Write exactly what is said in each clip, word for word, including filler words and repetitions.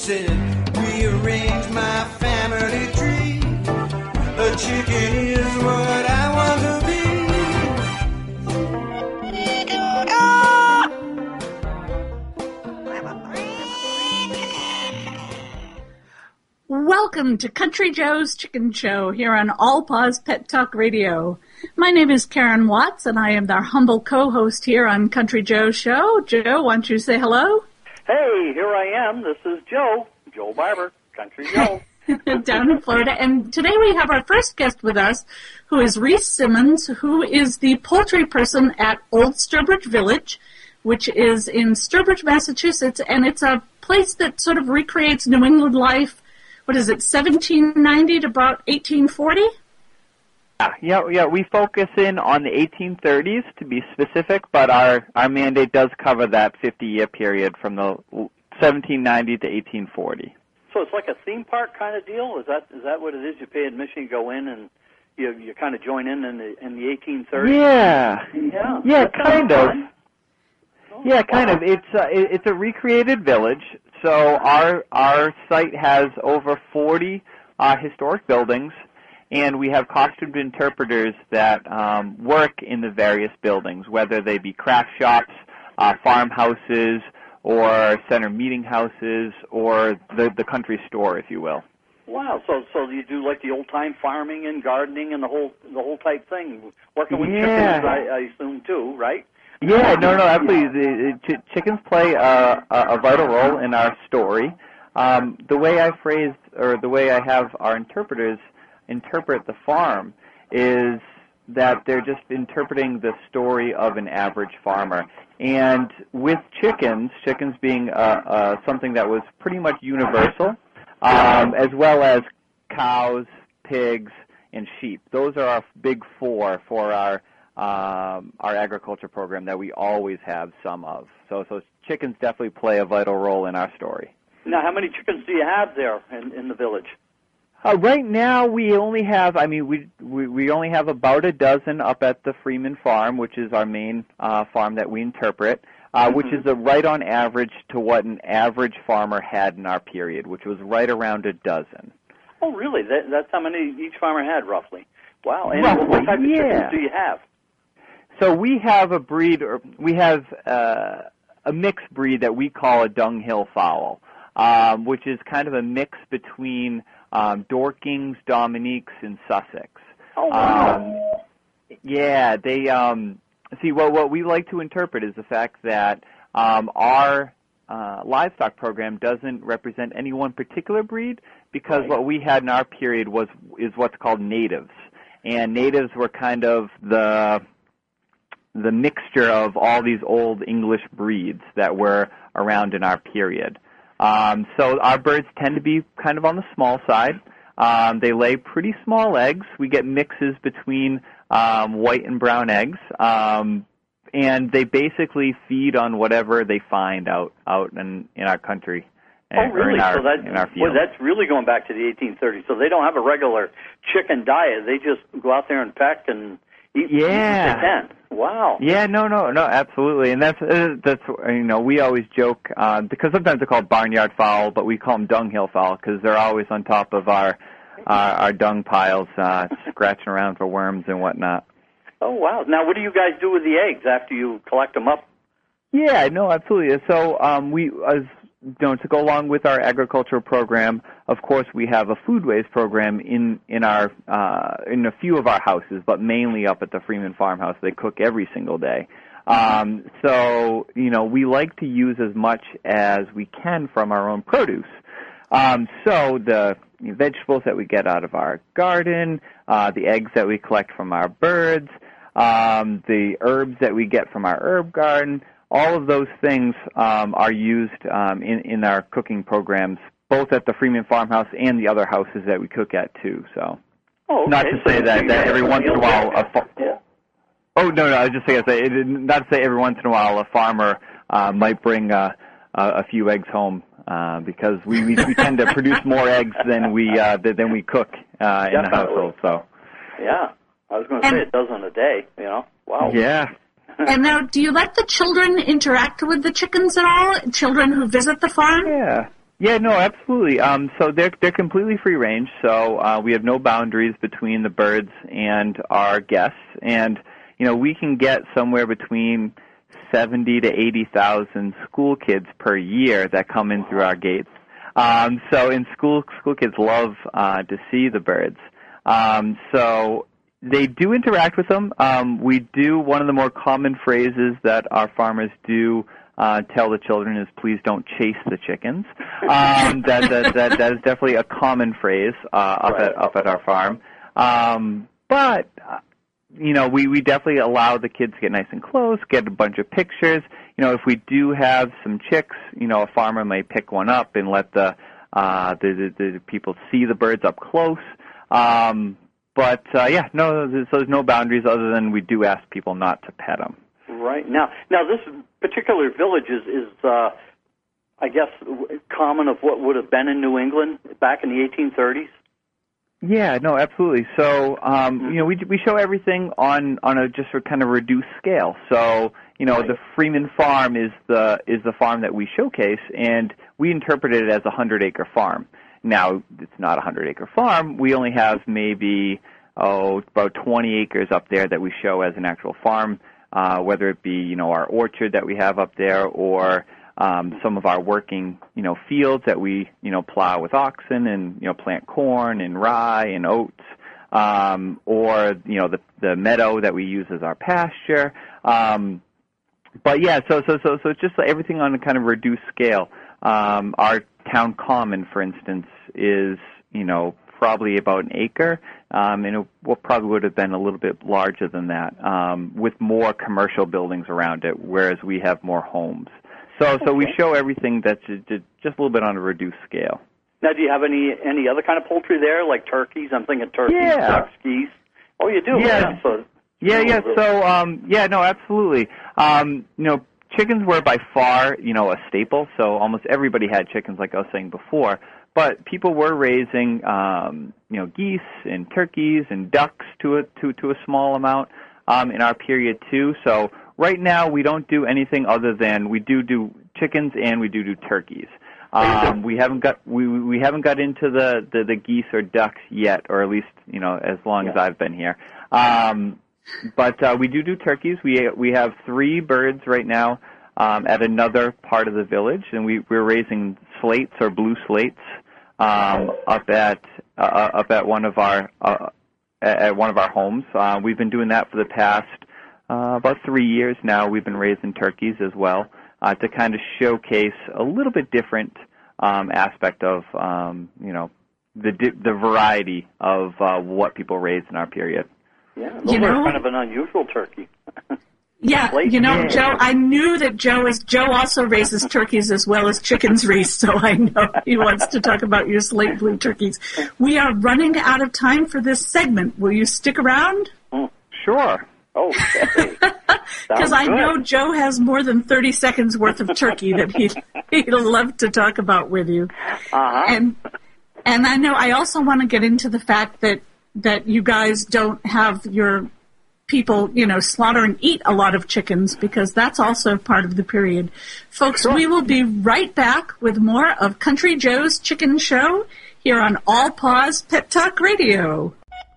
said, rearrange my family tree. A chicken is what I want to be. Welcome to Country Joe's Chicken Show here on All Paws Pet Talk Radio. My name is Karen Watts, and I am our humble co-host here on Country Joe's show. Joe, why don't you say hello? Hey, here I am. This is Joe, Joe Barber, Country Joe. Down in Florida. And today we have our first guest with us, who is Reese Simmons, who is the poultry person at Old Sturbridge Village, which is in Sturbridge, Massachusetts, and it's a place that sort of recreates New England life. What is it, seventeen ninety to about eighteen forty? Yeah, yeah, yeah. We focus in on the eighteen thirties to be specific, but our, our mandate does cover that fifty-year period from the seventeen ninety to eighteen forty. So it's like a theme park kind of deal? Is that is that what it is? You pay admission, you go in, and you you kind of join in in the, in the eighteen thirties? Yeah. Yeah, yeah kind of. Oh, yeah, kind wow. of. It's a, it's a recreated village. So our our site has over forty uh, historic buildings, and we have costumed interpreters that um, work in the various buildings, whether they be craft shops, uh, farmhouses, or center meeting houses, or the the country store, if you will. Wow. So so you do like the old time farming and gardening and the whole the whole type thing, working with yeah. chickens, I, I assume too, right? Yeah, no, no, absolutely. The, the ch- chickens play a, a vital role in our story. Um, the way I phrased, or the way I have our interpreters interpret the farm is that they're just interpreting the story of an average farmer. And with chickens, chickens being uh, uh, something that was pretty much universal, um, as well as cows, pigs, and sheep. Those are our big four for our Um, our agriculture program that we always have some of. So so chickens definitely play a vital role in our story. Now, how many chickens do you have there in, in the village? Uh, right now, we only have, I mean, we, we we only have about a dozen up at the Freeman Farm, which is our main uh, farm that we interpret, uh, mm-hmm. which is a right on average to what an average farmer had in our period, which was right around a dozen. Oh, really? That, that's how many each farmer had, roughly? Wow. And Roughly, what type of yeah. chickens do you have? So we have a breed, or we have uh, a mixed breed that we call a Dunghill fowl, um, which is kind of a mix between um, Dorkings, Dominiques, and Sussex. Oh, wow. Um, yeah, they um, see what what we like to interpret is the fact that um, our uh, livestock program doesn't represent any one particular breed, because right. what we had in our period was is what's called natives, and natives were kind of the the mixture of all these old English breeds that were around in our period. Um, so our birds tend to be kind of on the small side. Um, they lay pretty small eggs. We get mixes between um, white and brown eggs, um, and they basically feed on whatever they find out out in, in our country. Oh, really? In our, so that, in our boy, that's really going back to the eighteen thirties. So they don't have a regular chicken diet. They just go out there and peck and eat, yeah. eat what they can. Wow. Yeah, no, no, no, absolutely, and that's uh, that's you know we always joke uh, because sometimes they're called barnyard fowl, but we call them dunghill fowl because they're always on top of our our, our dung piles, uh, scratching around for worms and whatnot. Oh wow! Now, what do you guys do with the eggs after you collect them up? Yeah, no, absolutely. So um, we as you know, to go along with our agricultural program, of course, we have a foodways program in in our uh, in a few of our houses, but mainly up at the Freeman Farmhouse. They cook every single day. Um, so, you know, we like to use as much as we can from our own produce. Um, so the vegetables that we get out of our garden, uh, the eggs that we collect from our birds, um, the herbs that we get from our herb garden, all of those things um, are used um, in, in our cooking programs, both at the Freeman Farmhouse and the other houses that we cook at, too. So, oh, okay. Not to say so that, that every once in a while... A fa- yeah. Oh, no, no, I was just going to say, it, not to say every once in a while a farmer uh, might bring uh, a, a few eggs home, uh, because we, we, we tend to produce more eggs than we uh, than we cook uh, in the household. So, yeah, I was going to say a dozen a day, you know. Wow. Yeah. And now, do you let the children interact with the chickens at all? Children who visit the farm? Yeah. Yeah, no, absolutely. Um, so they're they're completely free range. So uh, we have no boundaries between the birds and our guests, and you know we can get somewhere between seventy to eighty thousand school kids per year that come in through our gates. Um, so in school, school kids love uh, to see the birds. Um, so they do interact with them. Um, we do one of the more common phrases that our farmers do. Uh, tell the children is please don't chase the chickens. Um, that, that that that is definitely a common phrase uh, up right. at up at our farm. Um, but uh, you know, we, we definitely allow the kids to get nice and close, get a bunch of pictures. You know, if we do have some chicks, you know, a farmer may pick one up and let the uh, the, the, the people see the birds up close. Um, but uh, yeah, no, there's, there's no boundaries other than we do ask people not to pet them. Right. Now, now this particular village is, is uh, I guess, common of what would have been in New England back in the eighteen thirties? Yeah, no, absolutely. So, um, mm-hmm. you know, we we show everything on, on a just a kind of reduced scale. So, you know, right. the Freeman Farm is the is the farm that we showcase, and we interpret it as a hundred-acre farm. Now, it's not a hundred-acre farm. We only have maybe, oh, about twenty acres up there that we show as an actual farm. Uh, whether it be, you know, our orchard that we have up there or um, some of our working, you know, fields that we, you know, plow with oxen and, you know, plant corn and rye and oats, um, or, you know, the, the meadow that we use as our pasture. Um, but, yeah, so, so, so, so it's just everything on a kind of reduced scale. Um, our town common, for instance, is, you know, probably about an acre, um, and it will, probably would have been a little bit larger than that, um, with more commercial buildings around it, whereas we have more homes. So, okay. so we show everything that's just a little bit on a reduced scale. Now, do you have any any other kind of poultry there, like turkeys? I'm thinking turkeys, yeah. ducks, geese. Oh, you do? Yeah, yeah. So, yeah, yeah. So, um, yeah, no, absolutely. Um, you know, chickens were by far, you know, a staple. So almost everybody had chickens, like I was saying before. But people were raising, um, you know, geese and turkeys and ducks to a to to a small amount um, in our period too. So right now we don't do anything other than we do do chickens and we do do turkeys. Um, we haven't got we we haven't got into the, the, the geese or ducks yet, or at least you know as long yeah. as I've been here. Um, but uh, we do do turkeys. We we have three birds right now um, at another part of the village, and we we're raising slates or blue slates. Um, up at uh, up at one of our uh, at one of our homes. Uh, we've been doing that for the past uh, about three years now. We've been raising turkeys as well uh, to kind of showcase a little bit different um, aspect of um, you know the di- the variety of uh, what people raise in our period. Yeah, those you know, are kind of an unusual turkey. Yeah, you know, yeah. Joe, I knew that Joe is, Joe also raises turkeys as well as chickens, Reese, so I know he wants to talk about your slate blue turkeys. We are running out of time for this segment. Will you stick around? Mm, sure. Oh, okay. Because I know Joe has more than thirty seconds worth of turkey that he'd, he'd love to talk about with you. Uh-huh. And, and I know I also want to get into the fact that, that you guys don't have your people, you know, slaughter and eat a lot of chickens, because that's also part of the period. Folks, sure. We will be right back with more of Country Joe's Chicken Show here on All Paws Pet Talk Radio.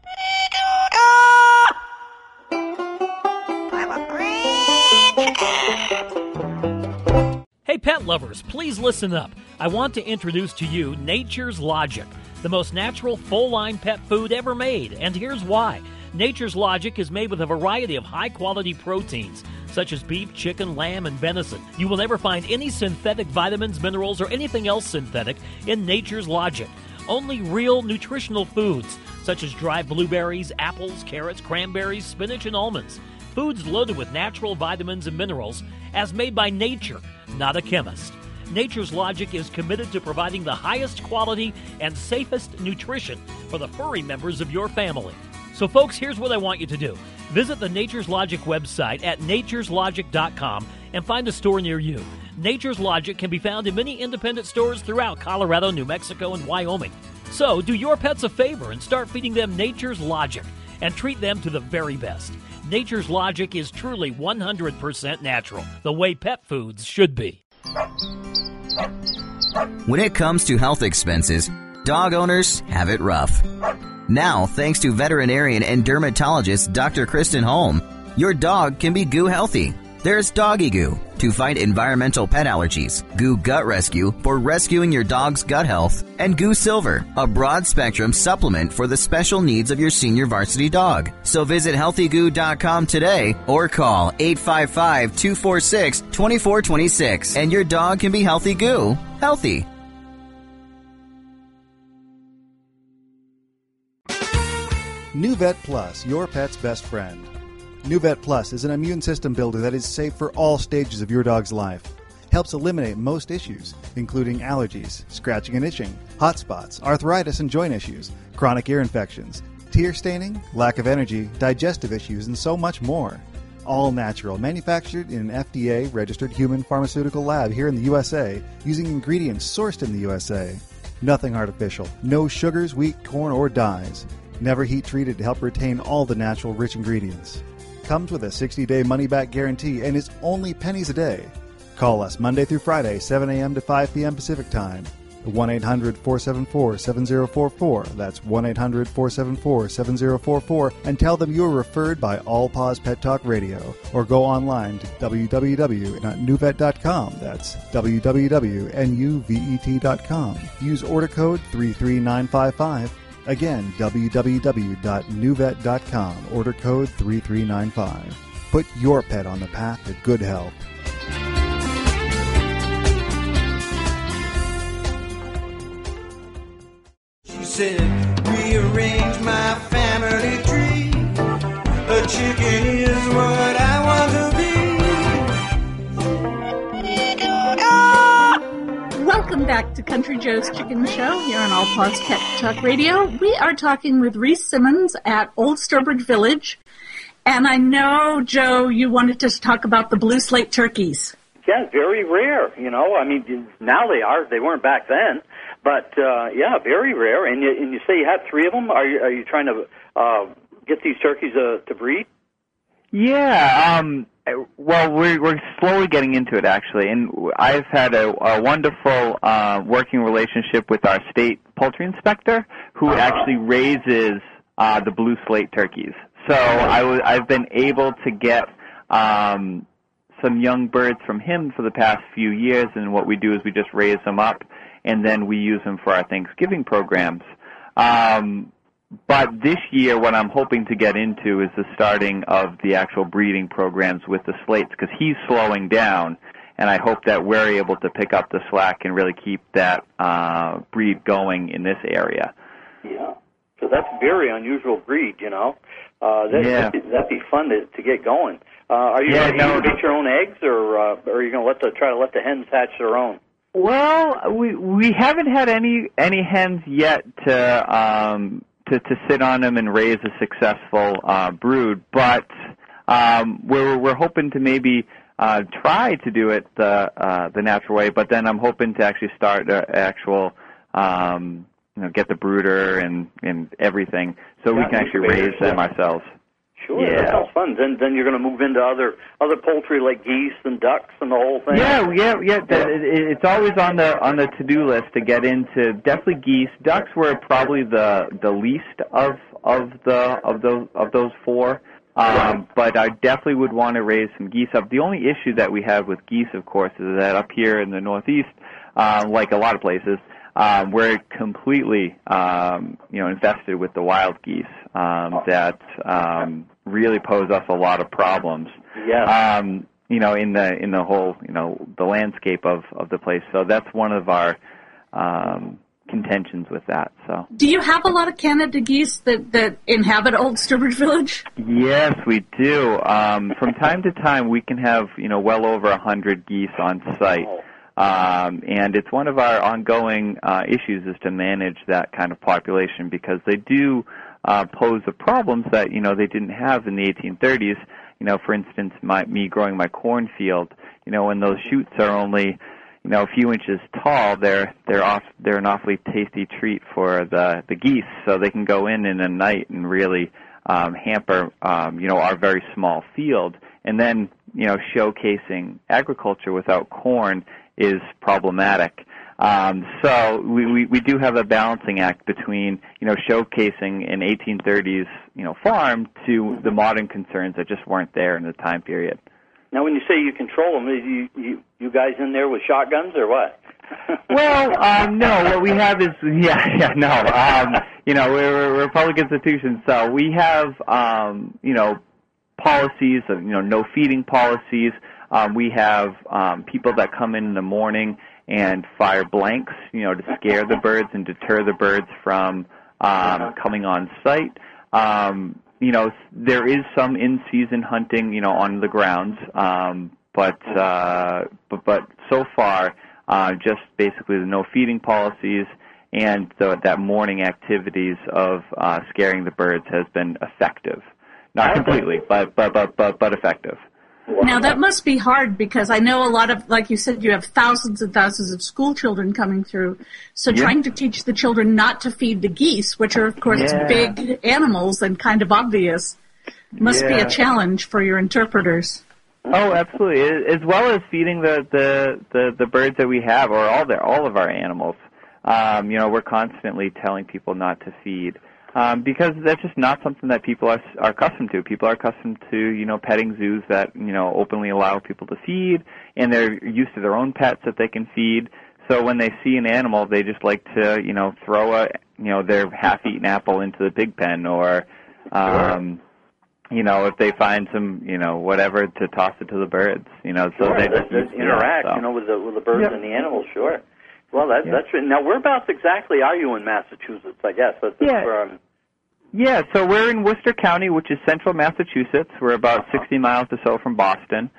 Hey, pet lovers, please listen up. I want to introduce to you Nature's Logic, the most natural full-line pet food ever made, and here's why. Nature's Logic is made with a variety of high-quality proteins, such as beef, chicken, lamb, and venison. You will never find any synthetic vitamins, minerals, or anything else synthetic in Nature's Logic. Only real nutritional foods, such as dried blueberries, apples, carrots, cranberries, spinach, and almonds. Foods loaded with natural vitamins and minerals, as made by nature, not a chemist. Nature's Logic is committed to providing the highest quality and safest nutrition for the furry members of your family. So, folks, here's what I want you to do. Visit the Nature's Logic website at natures logic dot com and find a store near you. Nature's Logic can be found in many independent stores throughout Colorado, New Mexico, and Wyoming. So, do your pets a favor and start feeding them Nature's Logic and treat them to the very best. Nature's Logic is truly one hundred percent natural, the way pet foods should be. When it comes to health expenses, dog owners have it rough. Now, thanks to veterinarian and dermatologist Doctor Kristen Holm, your dog can be goo healthy. There's Doggy Goo to fight environmental pet allergies, Goo Gut Rescue for rescuing your dog's gut health, and Goo Silver, a broad-spectrum supplement for the special needs of your senior varsity dog. So visit healthy goo dot com today or call eight five five, two four six, two four two six and your dog can be healthy goo, healthy. NuVet Plus, your pet's best friend. NuVet Plus is an immune system builder that is safe for all stages of your dog's life. Helps eliminate most issues, including allergies, scratching and itching, hot spots, arthritis and joint issues, chronic ear infections, tear staining, lack of energy, digestive issues, and so much more. All natural, manufactured in an F D A-registered human pharmaceutical lab here in the U S A, using ingredients sourced in the U S A. Nothing artificial, no sugars, wheat, corn, or dyes. Never heat treated to help retain all the natural rich ingredients. Comes with a sixty-day money-back guarantee and is only pennies a day. Call us Monday through Friday, seven a.m. to five p.m. Pacific Time. one eight hundred, four seven four, seven zero four four. That's one eight hundred, four seven four, seven zero four four. And tell them you were referred by All Paws Pet Talk Radio. Or go online to w w w dot nuvet dot com. That's w w w dot nuvet dot com. Use order code three three nine five five. Again, w w w dot nuvet dot com. Order code three three nine five. Put your pet on the path to good health. She said, rearrange my family tree. A chicken is what I want to be. Welcome back to Country Joe's Chicken Show here on All Paws Pet Talk Radio. We are talking with Reese Simmons at Old Sturbridge Village. And I know, Joe, you wanted to talk about the blue slate turkeys. Yeah, very rare, you know. I mean, now they are. They weren't back then. But, uh, yeah, very rare. And you, and you say you had three of them? Are you, are you trying to uh, get these turkeys uh, to breed? Yeah, um, well, we're, we're slowly getting into it, actually. And I've had a, a wonderful uh, working relationship with our state poultry inspector who uh-huh. actually raises uh, the blue slate turkeys. So I w- I've been able to get um, some young birds from him for the past few years, and what we do is we just raise them up, and then we use them for our Thanksgiving programs. Um, but this year, what I'm hoping to get into is the starting of the actual breeding programs with the slates, because he's slowing down, and I hope that we're able to pick up the slack and really keep that uh, breed going in this area. Yeah, so that's a very unusual breed, you know. Uh, that, yeah. that'd, be, that'd be fun to, to get going. Uh, are you yeah, going no, to get your own eggs, or, uh, or are you going to let the try to let the hens hatch their own? Well, we we haven't had any any hens yet to um, to to sit on them and raise a successful uh, brood, but um, we're we're hoping to maybe uh, try to do it the uh, the natural way. But then I'm hoping to actually start an actual. Um, You know, get the brooder and, and everything, so yeah, we can actually raise them ourselves. Sure, yeah. that sounds fun. Then, then you're going to move into other other poultry like geese and ducks and the whole thing. Yeah, yeah, yeah. That, it, it's always on the on the to do list to get into. Definitely geese. Ducks were probably the the least of of the of those of those four. Um, but I definitely would want to raise some geese up. The only issue that we have with geese, of course, is that up here in the Northeast, uh, like a lot of places. Um, we're completely, um, you know, infested with the wild geese um, that um, really pose us a lot of problems. Yeah. Um, you know, in the in the whole, you know, the landscape of, of the place. So that's one of our um, contentions with that. So. Do you have a lot of Canada geese that, that inhabit Old Sturbridge Village? Yes, we do. Um, from time to time, we can have, you know, well over a hundred geese on site. Oh. Um, and it's one of our ongoing uh, issues is to manage that kind of population because they do uh, pose the problems that, you know, they didn't have in the eighteen thirties. You know, for instance, my, me growing my cornfield, you know, when those shoots are only, you know, a few inches tall, they're they're off they're an awfully tasty treat for the, the geese, so they can go in in a night and really um, hamper, um, you know, our very small field. And then, you know, showcasing agriculture without corn is problematic. Um, so we, we, we do have a balancing act between, you know, showcasing an eighteen thirties, you know, farm to the modern concerns that just weren't there in the time period. Now, when you say you control them, is you, you, you guys in there with shotguns or what? Well, um, no, what we have is, yeah, yeah, no, um, you know, we're, we're a public institution, so we have, um, you know, policies of, you know, no feeding policies. Um, we have um, people that come in in the morning and fire blanks, you know, to scare the birds and deter the birds from um, coming on site. Um, you know, there is some in-season hunting, you know, on the grounds, um, but, uh, but but so far, uh, just basically the no feeding policies and the, that morning activities of uh, scaring the birds has been effective. Not completely, but but but but, but effective. Now, that must be hard because I know a lot of, like you said, you have thousands and thousands of school children coming through. So Yeah. trying to teach the children not to feed the geese, which are, of course, Yeah. big animals and kind of obvious, must be Yeah. a challenge for your interpreters. Oh, absolutely. As well as feeding the, the, the, the birds that we have, or all the all of our animals. Um, you know, we're constantly telling people not to feed. Um, because that's just not something that people are, are accustomed to. People are accustomed to, you know, petting zoos that, you know, openly allow people to feed, and they're used to their own pets that they can feed. So when they see an animal, they just like to, you know, throw a, you know, their half-eaten apple into the pig pen, or, um, you know, if they find some, you know, whatever, to toss it to the birds. You know, so Sure, they just, just interact, so. you know, with the with the birds Yep. and the animals. Sure. Well, that, Yeah. that's now. Whereabouts exactly are you in Massachusetts? I guess that's, that's Yeah. where I'm. Yeah, so we're in Worcester County, which is central Massachusetts. We're about sixty miles or so from Boston.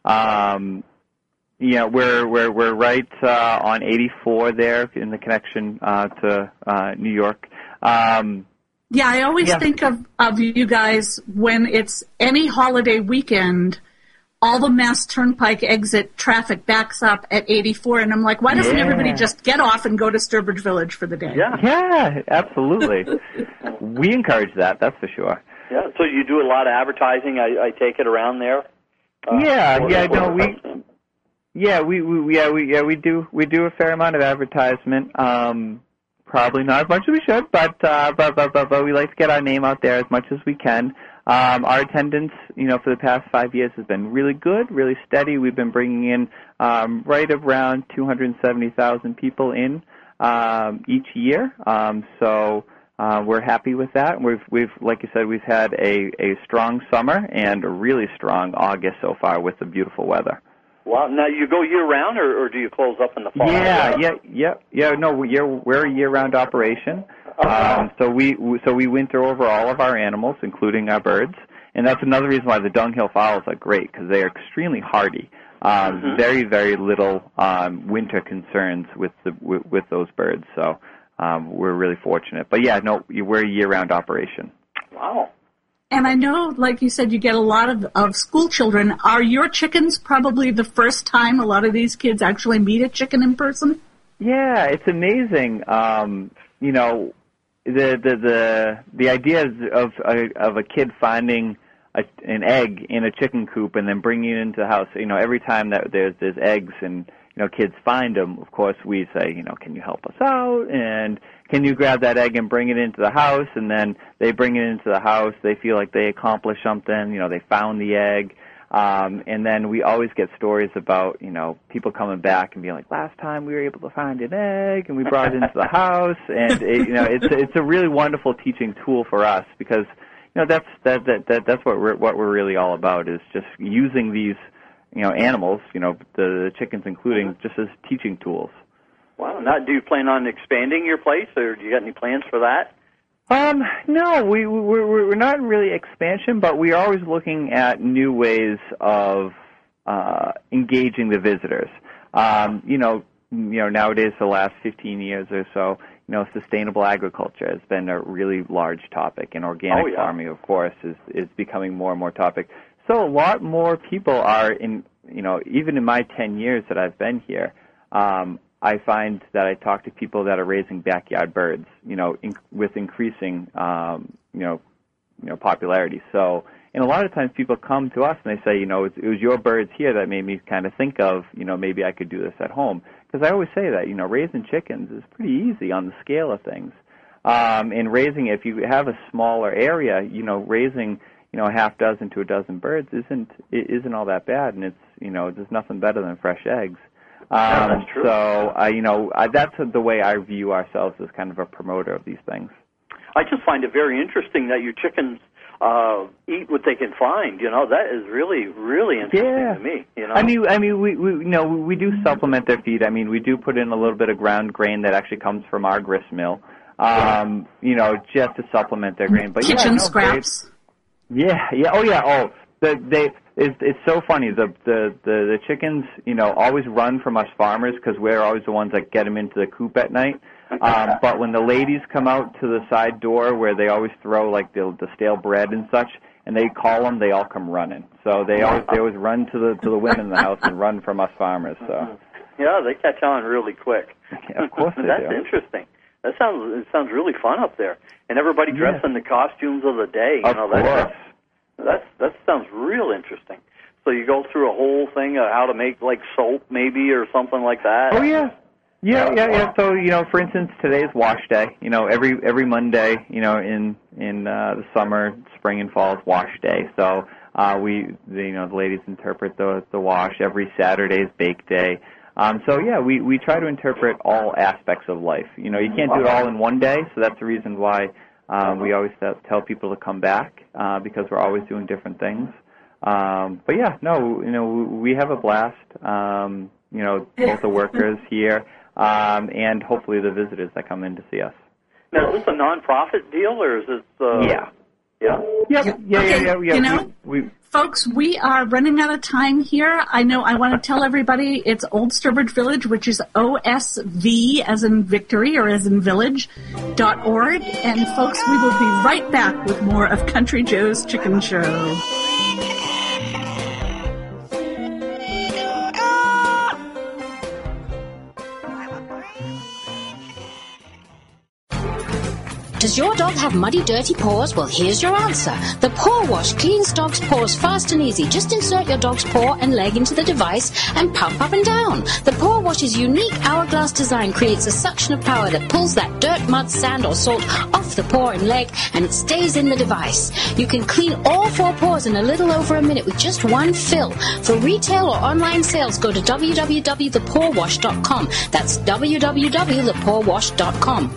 Um, yeah, we're we're we're right uh, on eighty-four there in the connection uh, to uh, New York. Um, Yeah, I always Yeah. think of, of you guys when it's any holiday weekend, all the Mass Turnpike exit traffic backs up at eighty-four, and I'm like, why doesn't Yeah. everybody just get off and go to Sturbridge Village for the day? Yeah. yeah, absolutely. We encourage that. That's for sure. Yeah. So you do a lot of advertising. I, I take it around there. Uh, yeah, for- yeah, for no, the we. customers. Yeah, we, we yeah we yeah we do we do a fair amount of advertisement. Um, probably not as much as we should, but uh, but, but but but we like to get our name out there as much as we can. Um, our attendance, you know, for the past five years has been really good, really steady. We've been bringing in um, right around two hundred seventy thousand people in um, each year. Um, so uh, we're happy with that. We've we've like you said, we've had a a strong summer and a really strong August so far with the beautiful weather. Well, now you go year round, or, or do you close up in the fall? Yeah, yeah, yeah, yeah. No, we're we're a year-round operation. Um, so we so we winter over all of our animals, including our birds, and that's another reason why the dunghill fowls are great, because they are extremely hardy. Um, Mhm. Very, very little um, winter concerns with the with, with those birds. So um, we're really fortunate. But yeah, no, we're a year-round operation. Wow. And I know, like you said, you get a lot of, of school children. Are your chickens probably the first time a lot of these kids actually meet a chicken in person? Yeah, it's amazing. Um, you know, the the the the idea of a, of a kid finding a, an egg in a chicken coop and then bringing it into the house. You know, every time that there's there's eggs and you know kids find them, of course we say, you know, can you help us out, and can you grab that egg and bring it into the house? And then they bring it into the house. They feel like they accomplished something. You know, they found the egg. Um, and then we always get stories about, you know, people coming back and being like, last time we were able to find an egg and we brought it into the house. And, it, you know, it's, it's a really wonderful teaching tool for us because, you know, that's, that, that, that, that's what we're, what we're really all about is just using these, you know, animals, you know, the, the chickens including, just as teaching tools. Wow. Now, do you plan on expanding your place, or do you got any plans for that? Um, no, we, we're, we're not really expansion, but we are always looking at new ways of uh, engaging the visitors. Um, you know, you know, nowadays, the last fifteen years or so, you know, sustainable agriculture has been a really large topic, and organic Oh, yeah. farming, of course, is, is becoming more and more topic. So a lot more people are in, you know, even in my ten years that I've been here, um, I find that I talk to people that are raising backyard birds, you know, in, with increasing, um, you know, you know, popularity. So, and a lot of times people come to us and they say, you know, it, it was your birds here that made me kind of think of, you know, maybe I could do this at home. because I always say that, you know, raising chickens is pretty easy on the scale of things. Um, and raising, if you have a smaller area, you know, raising, you know, a half dozen to a dozen birds isn't isn't all that bad, and it's, you know, there's nothing better than fresh eggs. Um, yeah, that's true. So, uh, you know, I, that's the way I view ourselves as kind of a promoter of these things. I just find it very interesting that your chickens uh, eat what they can find. You know, that is really, really interesting yeah. to me. You know, I mean, I mean, we, we, you know, we do supplement their feed. I mean, we do put in a little bit of ground grain that actually comes from our grist mill. Um, you know, just to supplement their grain. But kitchen yeah, no, scraps. They, yeah, yeah, oh yeah, oh, the, they. It's, it's so funny. The, the the the chickens, you know, always run from us farmers because we're always the ones that get them into the coop at night. Um, but when the ladies come out to the side door where they always throw like the, the stale bread and such, and they call them, they all come running. So they always they always run to the to the women in the house and run from us farmers. So yeah, they catch on really quick. Yeah, of course they That's do. interesting. That sounds it sounds really fun up there, and everybody dressed Yeah. in the costumes of the day. You Of know, course. that's that's that sounds real interesting. So you go through a whole thing of how to make like soap, maybe, or something like that. Oh yeah, yeah, yeah, yeah. So you know, for instance, today's wash day. You know, every every Monday, you know, in in uh, the summer, spring, and fall is wash day. So uh, we, the, you know, the ladies interpret the the wash. Every Saturday is bake day. Um, so yeah, we we try to interpret all aspects of life. You know, you can't do it all in one day. So that's the reason why um, we always tell people to come back uh, because we're always doing different things. Um, but yeah, no, you know, we have a blast. Um, you know, both the workers here um, and hopefully the visitors that come in to see us. Now, is this a non-profit deal, or is this? Uh, Yeah. Yeah. Yep. Yeah, yeah, Okay, yeah, yeah. you know, we, we, folks, we are running out of time here. I know I want to tell everybody it's Old Sturbridge Village, which is O S V as in victory or as in village, dot org. And folks, we will be right back with more of Country Joe's Chicken Show. Does your dog have muddy, dirty paws? Well, here's your answer. The Paw Wash cleans dogs' paws fast and easy. Just insert your dog's paw and leg into the device and pump up and down. The Paw Wash's unique hourglass design creates a suction of power that pulls that dirt, mud, sand, or salt off the paw and leg, and it stays in the device. You can clean all four paws in a little over a minute with just one fill. For retail or online sales, go to w w w dot the paw wash dot com. That's w w w dot the paw wash dot com.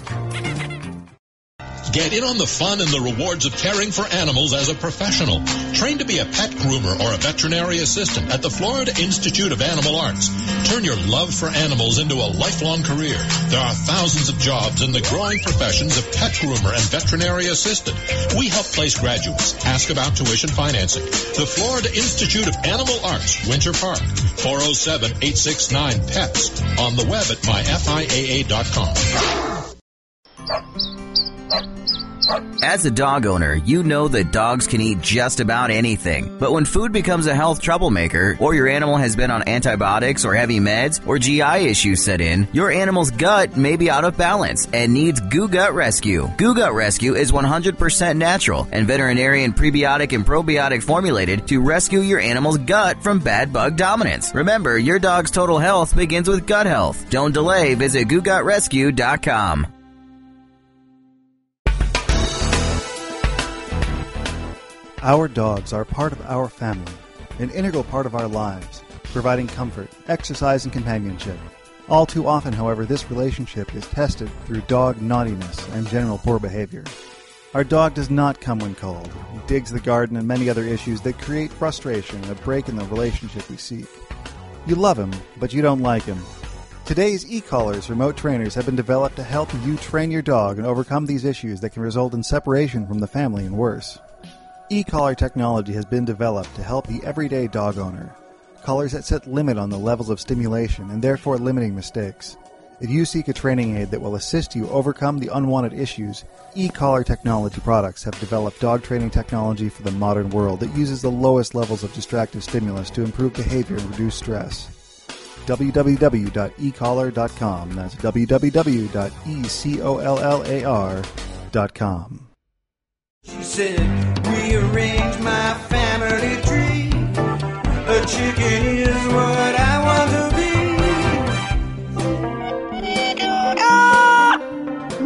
Get in on the fun and the rewards of caring for animals as a professional. Train to be a pet groomer or a veterinary assistant at the Florida Institute of Animal Arts. Turn your love for animals into a lifelong career. There are thousands of jobs in the growing professions of pet groomer and veterinary assistant. We help place graduates. Ask about tuition financing. The Florida Institute of Animal Arts, Winter Park, four oh seven, eight six nine, P E T S. On the web at my F I A A dot com. As a dog owner, you know that dogs can eat just about anything. But when food becomes a health troublemaker, or your animal has been on antibiotics or heavy meds, or G I issues set in, your animal's gut may be out of balance and needs Goo Gut Rescue. Goo Gut Rescue is one hundred percent natural and veterinarian prebiotic and probiotic formulated to rescue your animal's gut from bad bug dominance. Remember, your dog's total health begins with gut health. Don't delay. Visit goo gut rescue dot com. Our dogs are part of our family, an integral part of our lives, providing comfort, exercise, and companionship. All too often, however, this relationship is tested through dog naughtiness and general poor behavior. Our dog does not come when cold. He digs the garden and many other issues that create frustration and a break in the relationship we seek. You love him, but you don't like him. Today's e-collars remote trainers have been developed to help you train your dog and overcome these issues that can result in separation from the family and worse. E-collar technology has been developed to help the everyday dog owner. Collars that set limit on the levels of stimulation and therefore limiting mistakes. If you seek a training aid that will assist you overcome the unwanted issues, e-collar technology products have developed dog training technology for the modern world that uses the lowest levels of distractive stimulus to improve behavior and reduce stress. w w w dot e collar dot com. That's w w w dot e collar dot com. She said, rearrange my family tree. A chicken is what I want to be.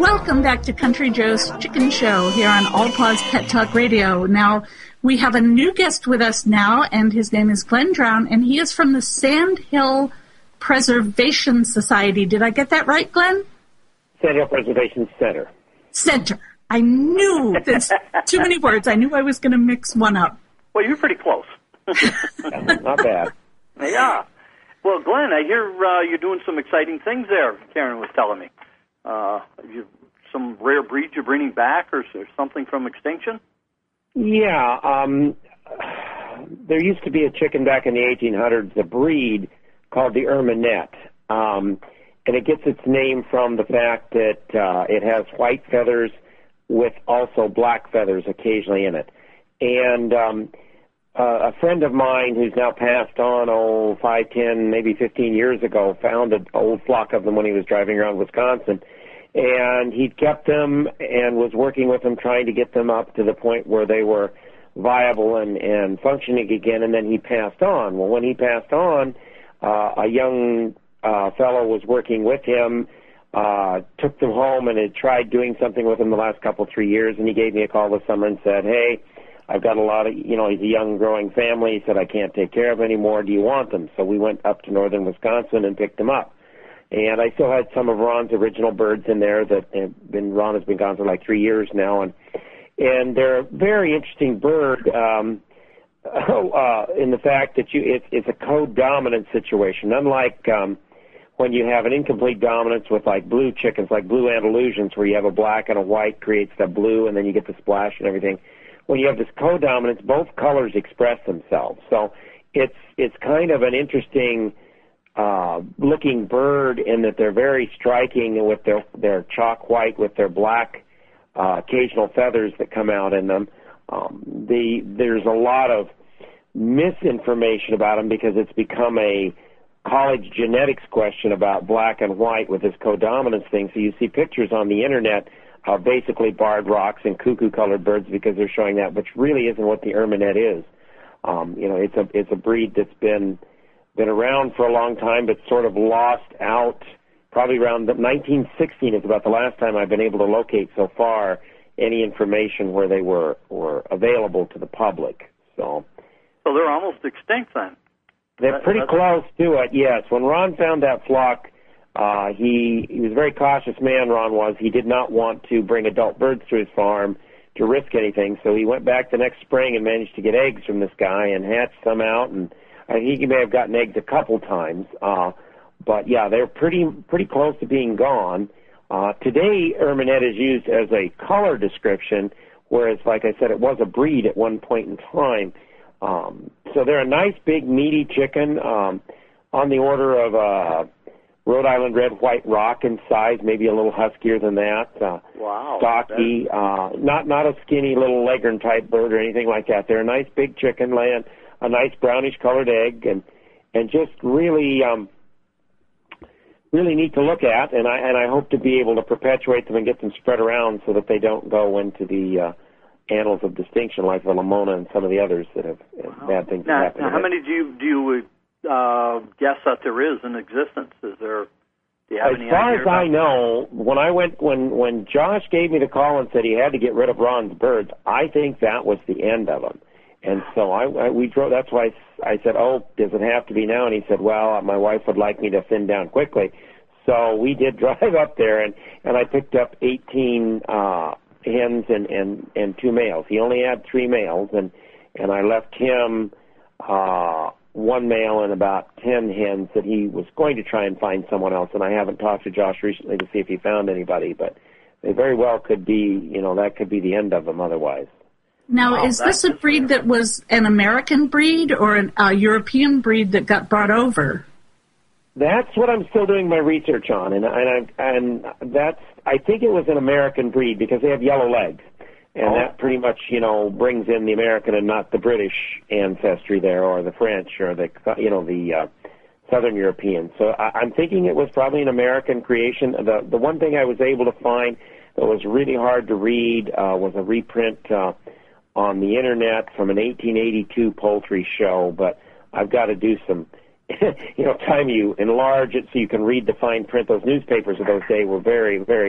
Welcome back to Country Joe's Chicken Show here on All Paws Pet Talk Radio. Now, we have a new guest with us now, and his name is Glenn Drown, and he is from the Sand Hill Preservation Society. Did I get that right, Glenn? Sand Hill Preservation Center. Center. I knew there's too many words. I knew I was going to mix one up. Well, you're pretty close. Not bad. Yeah. Well, Glenn, I hear uh, you're doing some exciting things there, Karen was telling me. Uh, you, some rare breeds you're bringing back or, or something from extinction? Yeah. Um, there used to be a chicken back in the eighteen hundreds, a breed called the Erminet. Um, and it gets its name from the fact that uh, it has white feathers with also black feathers occasionally in it. And um, uh, a friend of mine who's now passed on, oh, five, ten, maybe fifteen years ago, found an old flock of them when he was driving around Wisconsin. And he'd kept them and was working with them, trying to get them up to the point where they were viable and, and functioning again, and then he passed on. Well, when he passed on, uh, a young uh, fellow was working with him, uh, took them home and had tried doing something with them the last couple, three years, and he gave me a call this summer and said, hey, I've got a lot of, you know, he's a young growing family. He said, I can't take care of them anymore. Do you want them? So we went up to northern Wisconsin and picked them up. And I still had some of Ron's original birds in there that have been, Ron has been gone for like three years now. And, and they're a very interesting bird, um, uh, in the fact that you, it, it's a co-dominant situation. Unlike, um, when you have an incomplete dominance with like blue chickens, like blue Andalusians, where you have a black and a white creates the blue and then you get the splash and everything. When you have this co-dominance, both colors express themselves. So it's, it's kind of an interesting, Uh, looking bird in that they're very striking with their, their chalk white with their black uh, occasional feathers that come out in them. Um, the, there's a lot of misinformation about them because it's become a college genetics question about black and white with this codominance thing. So you see pictures on the internet of basically barred rocks and cuckoo-colored birds because they're showing that, which really isn't what the Erminet is. Um, you know, it's a it's a breed that's been been around for a long time, but sort of lost out. Probably around the nineteen sixteen is about the last time I've been able to locate so far any information where they were, were available to the public. So, so they're almost extinct then. They're pretty That's... close to it, yes. When Ron found that flock, uh, he, he was a very cautious man, Ron was. He did not want to bring adult birds to his farm to risk anything, so he went back the next spring and managed to get eggs from this guy and hatched some out, and I think he may have gotten eggs a couple times, uh, but yeah, they're pretty pretty close to being gone. Uh, today, Erminet is used as a color description, whereas, like I said, it was a breed at one point in time. Um, so they're a nice, big, meaty chicken, um, on the order of a Rhode Island red white rock in size, maybe a little huskier than that. Uh, wow. Stocky, uh, not not a skinny little leghorn type bird or anything like that. They're a nice, big chicken laying a nice brownish-colored egg, and and just really, um, really neat to look at. And I and I hope to be able to perpetuate them and get them spread around so that they don't go into the uh, annals of distinction like the Lamona and some of the others that have wow. bad things now, happen. Now, how many do you do you uh, guess that there is in existence? Is there? Do you have as any far idea as I know, when I went when when Josh gave me the call and said he had to get rid of Ron's birds, I think that was the end of them. And so I, I we drove. That's why I, I said, "Oh, does it have to be now?" And he said, "Well, my wife would like me to thin down quickly." So we did drive up there, and and I picked up eighteen uh, hens and, and and two males. He only had three males, and and I left him uh, one male and about ten hens that he was going to try and find someone else. And I haven't talked to Josh recently to see if he found anybody, but they very well could be. You know, that could be the end of them otherwise. Now, wow, is this a breed that was an American breed or a uh, European breed that got brought over? That's what I'm still doing my research on, and and I, and that's I think it was an American breed because they have yellow legs, and oh. that pretty much you know brings in the American and not the British ancestry there, or the French, or the you know the uh, Southern European. So I, I'm thinking it was probably an American creation. The the one thing I was able to find that was really hard to read uh, was a reprint. Uh, on the internet from an eighteen eighty-two poultry show, but I've got to do some, you know, time you enlarge it so you can read the fine print. Those newspapers of those days were very, very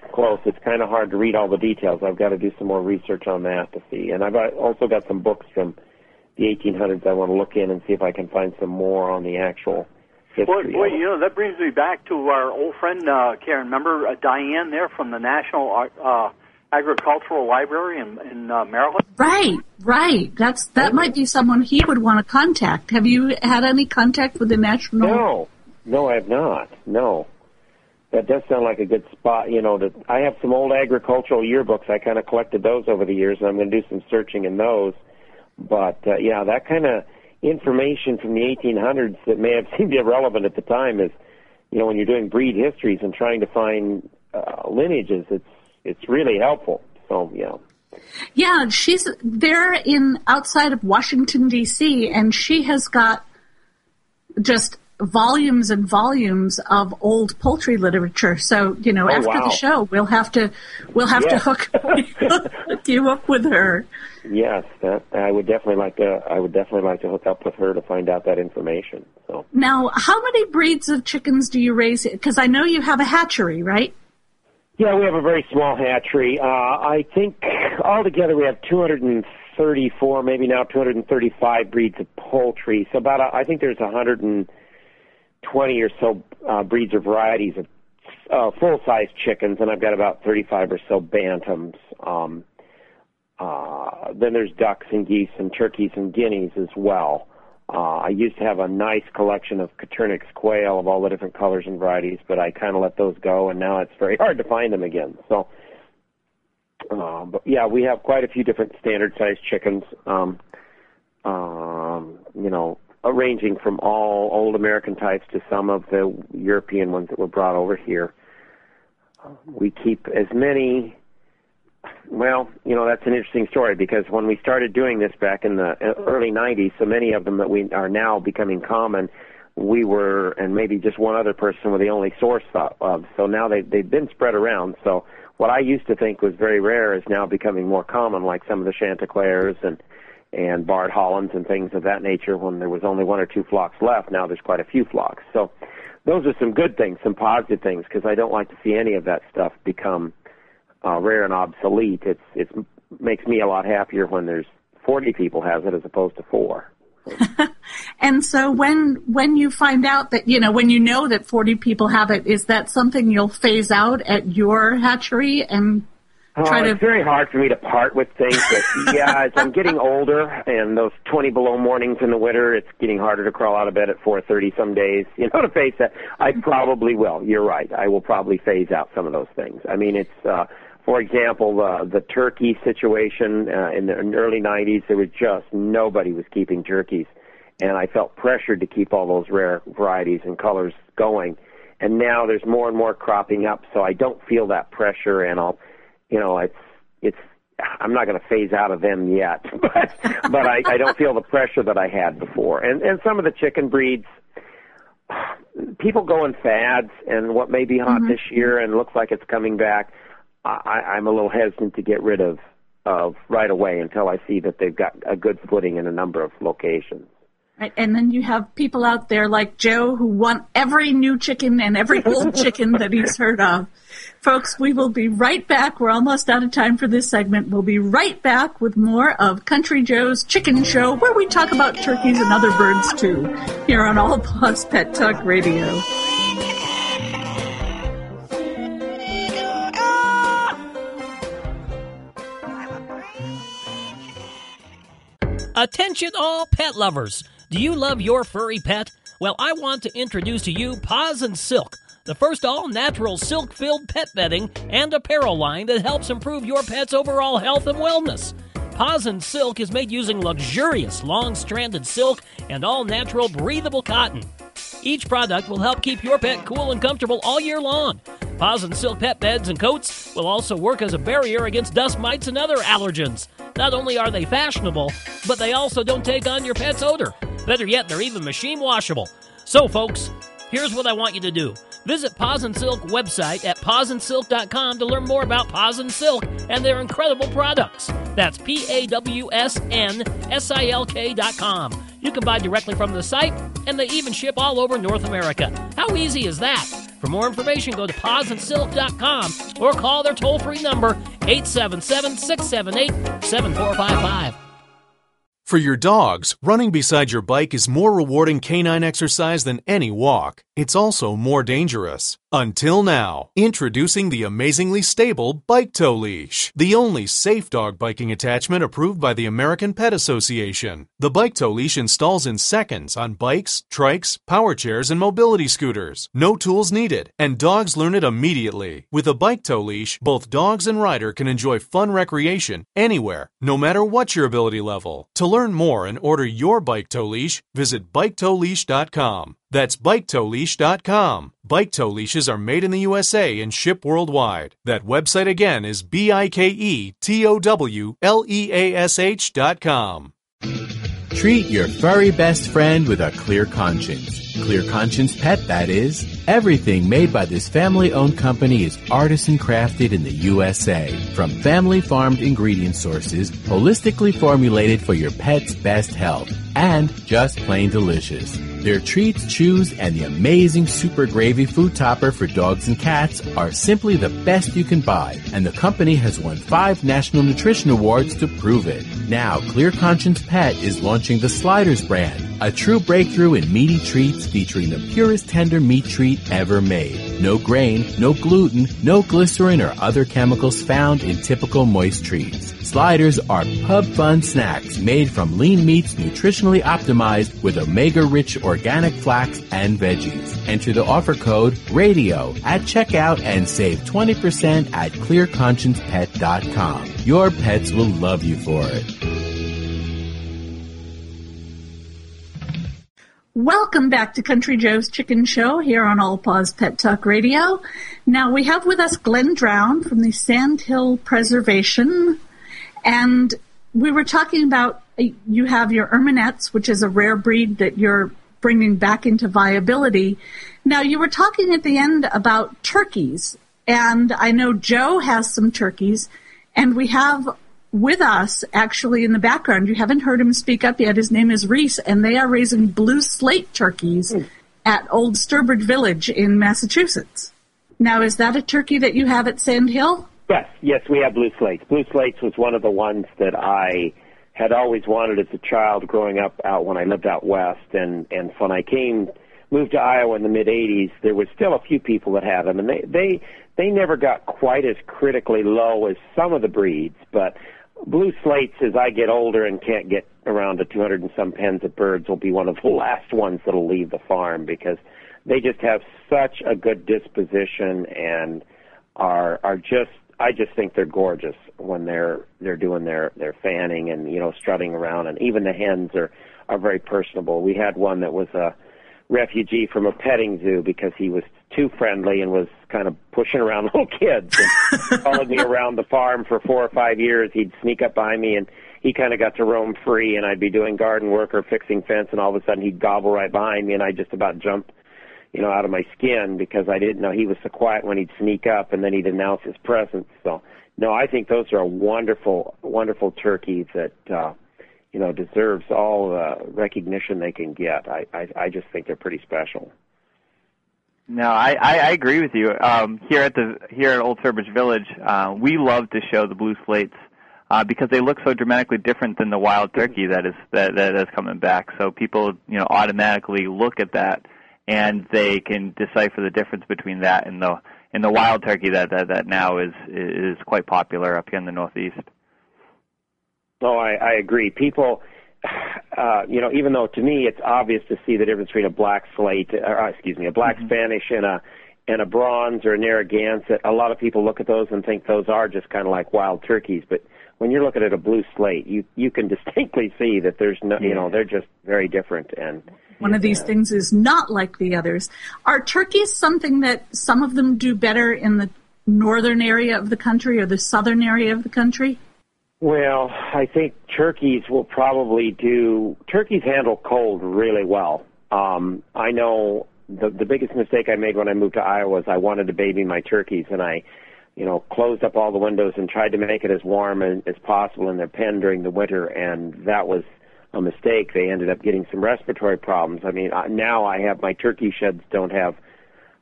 close. It's kind of hard to read all the details. I've got to do some more research on that to see. And I've also got some books from the eighteen hundreds I want to look in and see if I can find some more on the actual history. Boy, boy you know, that brings me back to our old friend, uh, Karen. Remember uh, Diane there from the National uh, Agricultural Library in, in uh, Maryland? Right, right. That's That might be someone he would want to contact. Have you had any contact with the National? No, no, I have not. No. That does sound like a good spot, you know. To, I have some old agricultural yearbooks. I kind of collected those over the years, and I'm going to do some searching in those. But, uh, yeah, that kind of information from the eighteen hundreds that may have seemed irrelevant at the time is, you know, when you're doing breed histories and trying to find uh, lineages, it's it's really helpful. So, yeah. Yeah, she's there in outside of Washington, D C, and she has got just volumes and volumes of old poultry literature. So, you know, oh, after wow. the show, we'll have to we'll have yes. to hook, hook you up with her. Yes, that, I would definitely like to. I would definitely like to hook up with her to find out that information. So now, how many breeds of chickens do you raise? Because I know you have a hatchery, right? Yeah, we have a very small hatchery. Uh, I think altogether we have two hundred thirty-four, maybe now two hundred thirty-five breeds of poultry. So about, a, I think there's one hundred twenty or so uh, breeds or varieties of uh, full-size chickens, and I've got about thirty-five or so bantams. Um, uh, then there's ducks and geese and turkeys and guineas as well. Uh, I used to have a nice collection of Coturnix quail of all the different colors and varieties, but I kind of let those go, and now it's very hard to find them again. So, uh, but yeah, we have quite a few different standard-sized chickens, um, um, you know, ranging from all old American types to some of the European ones that were brought over here. We keep as many... Well, you know, that's an interesting story because when we started doing this back in the early nineties, so many of them that we are now becoming common, we were, and maybe just one other person were the only source of. So now they, they've been spread around. So what I used to think was very rare is now becoming more common, like some of the Chanticleers and, and Barred Hollands and things of that nature. When there was only one or two flocks left, now there's quite a few flocks. So those are some good things, some positive things, because I don't like to see any of that stuff become Uh, rare and obsolete. It's it makes me a lot happier when there's forty people has it as opposed to four. And so when when you find out that, you know, when you know that forty people have it, is that something you'll phase out at your hatchery and try oh, to... It's very hard for me to part with things. But yeah, as I'm getting older and those twenty below mornings in the winter, it's getting harder to crawl out of bed at four thirty some days. You know, to face that, I probably will. You're right. I will probably phase out some of those things. I mean, it's... Uh, For example, uh, the turkey situation uh, in the early nineties, there was just nobody was keeping turkeys, and I felt pressured to keep all those rare varieties and colors going. And now there's more and more cropping up, so I don't feel that pressure, and I'll, you know, it's it's. I'm not going to phase out of them yet, but but I, I don't feel the pressure that I had before. And and some of the chicken breeds, people go in fads, and what may be hot mm-hmm. this year and looks like it's coming back. I, I'm a little hesitant to get rid of, of right away until I see that they've got a good footing in a number of locations. Right, and then you have people out there like Joe who want every new chicken and every old chicken that he's heard of. Folks, we will be right back. We're almost out of time for this segment. We'll be right back with more of Country Joe's Chicken Show, where we talk about turkeys and other birds too, here on All Paws Pet Talk Radio. Attention all pet lovers! Do you love your furry pet? Well, I want to introduce to you Paws and Silk, the first all-natural silk-filled pet bedding and apparel line that helps improve your pet's overall health and wellness. Paws and Silk is made using luxurious long-stranded silk and all-natural breathable cotton. Each product will help keep your pet cool and comfortable all year long. Paws and Silk pet beds and coats will also work as a barrier against dust mites and other allergens. Not only are they fashionable, but they also don't take on your pet's odor. Better yet, they're even machine washable. So, folks, here's what I want you to do. Visit Paws and Silk website at paws and silk dot com to learn more about Paws and Silk and their incredible products. That's P A W S N S I L K dot com. You can buy directly from the site, and they even ship all over North America. How easy is that? For more information, go to paws and silk dot com or call their toll-free number, eight seven seven, six seven eight, seven four five five. For your dogs, running beside your bike is more rewarding canine exercise than any walk. It's also more dangerous. Until now, introducing the amazingly stable Bike Tow Leash, the only safe dog biking attachment approved by the American Pet Association. The Bike Tow Leash installs in seconds on bikes, trikes, power chairs, and mobility scooters. No tools needed, and dogs learn it immediately. With a Bike Tow Leash, both dogs and rider can enjoy fun recreation anywhere, no matter what your ability level. To learn more and order your Bike Tow Leash, visit bike tow leash dot com. That's bike tow leash dot com. Bike Tow Leashes are made in the U S A and ship worldwide. That website again is B I K E T O W L E A S H dot com. Treat your furry best friend with a clear conscience. Clear Conscience Pet, that is. Everything made by this family-owned company is artisan crafted in the U S A. From family-farmed ingredient sources, holistically formulated for your pet's best health, and just plain delicious. Their treats, chews, and the amazing Super Gravy food topper for dogs and cats are simply the best you can buy, and the company has won five National Nutrition Awards to prove it. Now, Clear Conscience Pet is launching the Sliders brand, a true breakthrough in meaty treats featuring the purest tender meat treat ever made. No grain, no gluten, no glycerin or other chemicals found in typical moist treats. Sliders are pub fun snacks made from lean meats nutritionally optimized with omega-rich organic flax and veggies. Enter the offer code RADIO at checkout and save twenty percent at clear conscience pet dot com. Your pets will love you for it. Welcome back to Country Joe's Chicken Show here on All Paws Pet Talk Radio. Now we have with us Glenn Drown from the Sand Hill Preservation, and we were talking about uh, you have your Erminettes, which is a rare breed that you're bringing back into viability. Now you were talking at the end about turkeys, and I know Joe has some turkeys, and we have with us, actually, in the background, you haven't heard him speak up yet. His name is Reese, and they are raising blue slate turkeys mm. at Old Sturbridge Village in Massachusetts. Now, is that a turkey that you have at Sand Hill? Yes, yes, we have blue slates. Blue slates was one of the ones that I had always wanted as a child growing up out when I lived out west, and, and when I came, moved to Iowa in the mid-eighties, there was still a few people that had them, and they, they, they never got quite as critically low as some of the breeds, but blue slates, as I get older and can't get around to two hundred and some pens of birds, will be one of the last ones that'll leave the farm because they just have such a good disposition and are are just, I just think they're gorgeous when they're they're doing their, their fanning and, you know, strutting around. And even the hens are, are very personable. We had one that was a refugee from a petting zoo because he was too friendly and was kind of pushing around little kids and followed me around the farm for four or five years. He'd sneak up behind me and he kind of got to roam free, and I'd be doing garden work or fixing fence, and all of a sudden he'd gobble right behind me, and I just about jumped, you know, out of my skin because I didn't know he was so quiet when he'd sneak up and then he'd announce his presence. So, no, I think those are a wonderful, wonderful turkeys that, uh, you know, deserves all the recognition they can get. I, I, I just think they're pretty special. No, I, I, I agree with you. Um, here at the here at Old Sturbridge Village, uh, we love to show the blue slates uh, because they look so dramatically different than the wild turkey that is that, that is coming back. So people, you know, automatically look at that and they can decipher the difference between that and the and the wild turkey that that, that now is is quite popular up here in the Northeast. Oh, I, I agree. People, uh, you know, even though to me it's obvious to see the difference between a black slate, or excuse me, a black mm-hmm. Spanish and a and a bronze or a Narragansett, a lot of people look at those and think those are just kind of like wild turkeys. But when you're looking at a blue slate, you you can distinctly see that there's no, you know, they're just very different. And one of these yeah. things is not like the others. Are turkeys something that some of them do better in the northern area of the country or the southern area of the country? Well, I think turkeys will probably do, turkeys handle cold really well. Um, I know the the biggest mistake I made when I moved to Iowa is I wanted to baby my turkeys, and I, you know, closed up all the windows and tried to make it as warm as, as possible in their pen during the winter, and that was a mistake. They ended up getting some respiratory problems. I mean, now I have, my turkey sheds don't have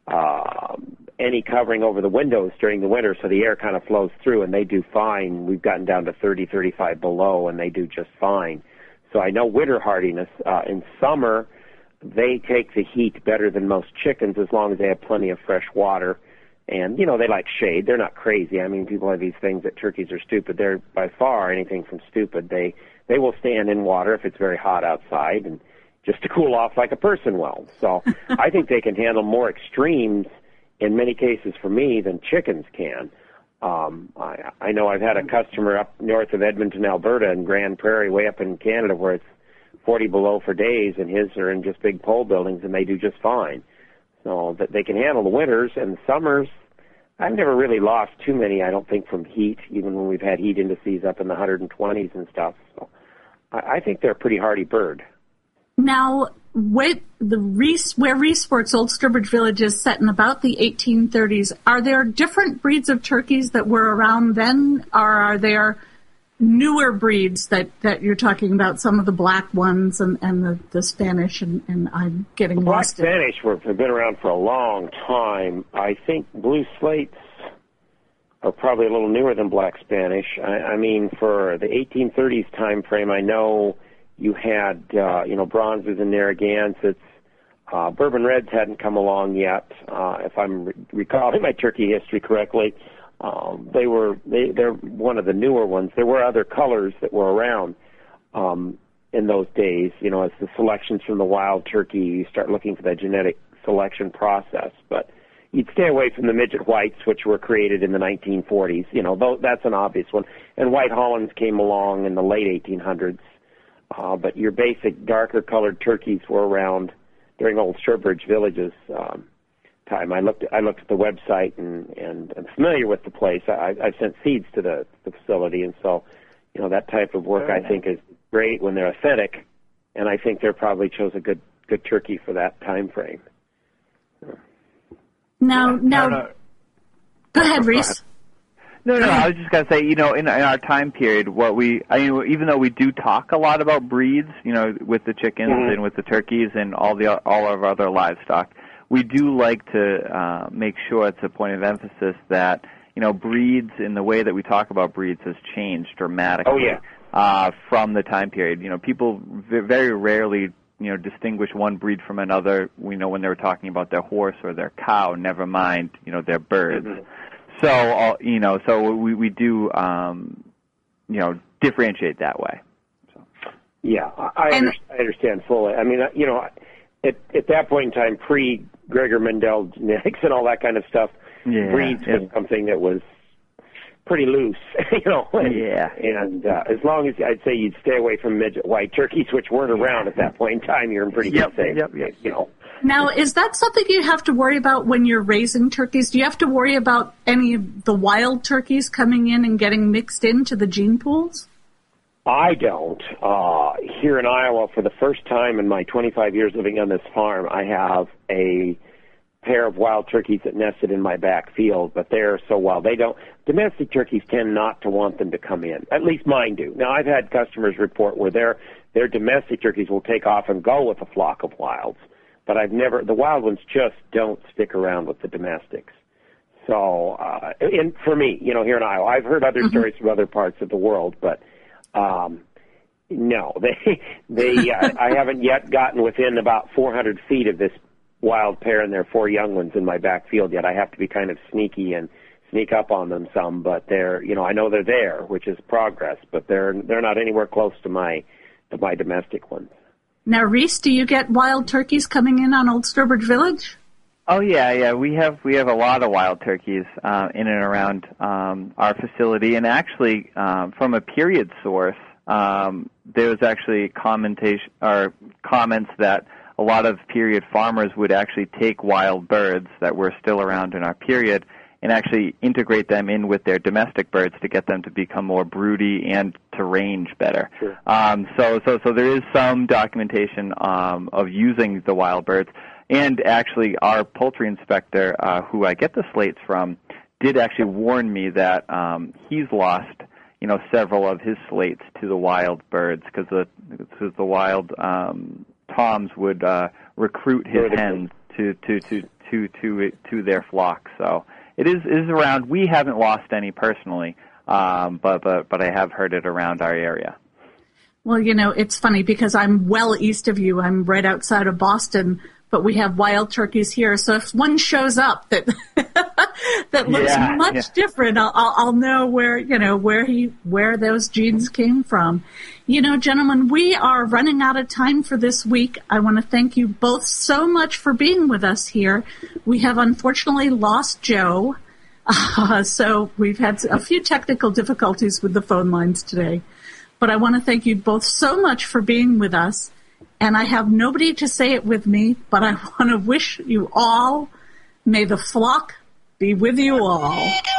uh, any covering over the windows during the winter, so the air kind of flows through, and they do fine. We've gotten down to thirty, thirty-five below, and they do just fine. So I know winter hardiness. Uh, in summer, they take the heat better than most chickens as long as they have plenty of fresh water. And, you know, they like shade. They're not crazy. I mean, people have these things that turkeys are stupid. They're by far anything from stupid. They they will stand in water if it's very hot outside and just to cool off like a person will. So I think they can handle more extremes in many cases for me than chickens can. Um, I, I know I've had a customer up north of Edmonton, Alberta, in Grand Prairie, way up in Canada, where it's forty below for days, and his are in just big pole buildings, and they do just fine. So that they can handle the winters and the summers. I've never really lost too many, I don't think, from heat, even when we've had heat indices up in the one hundred twenties and stuff. So I, I think they're a pretty hardy bird. Now, with the Reese, where Reese Sports Old Sturbridge Village is set in about the eighteen thirties, are there different breeds of turkeys that were around then, or are there newer breeds that, that you're talking about, some of the black ones and, and the, the Spanish, and, and I'm getting Black lost. Spanish were, have been around for a long time. I think blue slates are probably a little newer than black Spanish. I, I mean, for the eighteen thirties time frame, I know you had, uh, you know, bronzes and Narragansetts. Uh, Bourbon Reds hadn't come along yet, uh, if I'm re- recalling my turkey history correctly. Um, they were, they, they're one of the newer ones. There were other colors that were around um, in those days. You know, as the selections from the wild turkey, you start looking for that genetic selection process. But you'd stay away from the midget whites, which were created in the nineteen forties. You know, though, that's an obvious one. And White Hollands came along in the late eighteen hundreds. Uh, but your basic darker colored turkeys were around during Old Sturbridge Village's um, time. I looked. I looked at the website and and I'm familiar with the place. I, I've sent seeds to the, the facility, and so you know that type of work I think is great when they're authentic, and I think they probably chose a good good turkey for that time frame. Now, now, no, no. go ahead, Reese. No, no, I was just going to say, you know, in, in our time period, what we, I mean, even though we do talk a lot about breeds, you know, with the chickens mm-hmm. and with the turkeys and all the all of our other livestock, we do like to uh, make sure it's a point of emphasis that, you know, breeds in the way that we talk about breeds has changed dramatically. Oh, yeah. uh, from the time period. You know, people v- very rarely, you know, distinguish one breed from another, you know, when they were talking about their horse or their cow, never mind, you know, their birds. Mm-hmm. So, uh, you know, so we, we do, um, you know, differentiate that way. So. Yeah, I, under, I understand fully. I mean, you know, at, at that point in time, pre-Gregor Mendel genetics and all that kind of stuff, yeah, breeds yeah. was something that was pretty loose, you know. And, yeah. And uh, as long as, I'd say you'd stay away from midget white turkeys, which weren't around at that point in time, you're in pretty yep, good shape, yep, yep. you know. Now, is that something you have to worry about when you're raising turkeys? Do you have to worry about any of the wild turkeys coming in and getting mixed into the gene pools? I don't. Uh, here in Iowa, for the first time in my twenty-five years living on this farm, I have a pair of wild turkeys that nested in my back field, but they're so wild. They don't. Domestic turkeys tend not to want them to come in. At least mine do. Now, I've had customers report where their their domestic turkeys will take off and go with a flock of wilds. But I've never, the wild ones just don't stick around with the domestics. So, uh, and for me, you know, here in Iowa, I've heard other mm-hmm. stories from other parts of the world, but, um, no, they, they, uh, I haven't yet gotten within about four hundred feet of this wild pair and their four young ones in my back field yet. I have to be kind of sneaky and sneak up on them some, but they're, you know, I know they're there, which is progress, but they're, they're not anywhere close to my, to my domestic ones. Now, Reese, do you get wild turkeys coming in on Old Sturbridge Village? Oh yeah, yeah. We have we have a lot of wild turkeys uh, in and around um, our facility, and actually, um, from a period source, um, there was actually commentation or comments that a lot of period farmers would actually take wild birds that were still around in our period and actually integrate them in with their domestic birds to get them to become more broody and to range better. Sure. Um, so, so, so there is some documentation um, of using the wild birds, and actually our poultry inspector, uh, who I get the slates from, did actually warn me that um, he's lost, you know, several of his slates to the wild birds because the because the wild um, toms would uh, recruit his hens to to to to to to their flock. So it is is around. We haven't lost any personally, um, but but but I have heard it around our area. Well, you know, it's funny because I'm well east of you. I'm right outside of Boston, but we have wild turkeys here. So if one shows up that that looks yeah, much yeah. different, I'll, I'll know where you know where he where those genes came from. You know, gentlemen, we are running out of time for this week. I want to thank you both so much for being with us here. We have unfortunately lost Joe, uh, so we've had a few technical difficulties with the phone lines today. But I want to thank you both so much for being with us. And I have nobody to say it with me, but I want to wish you all, may the flock be with you all.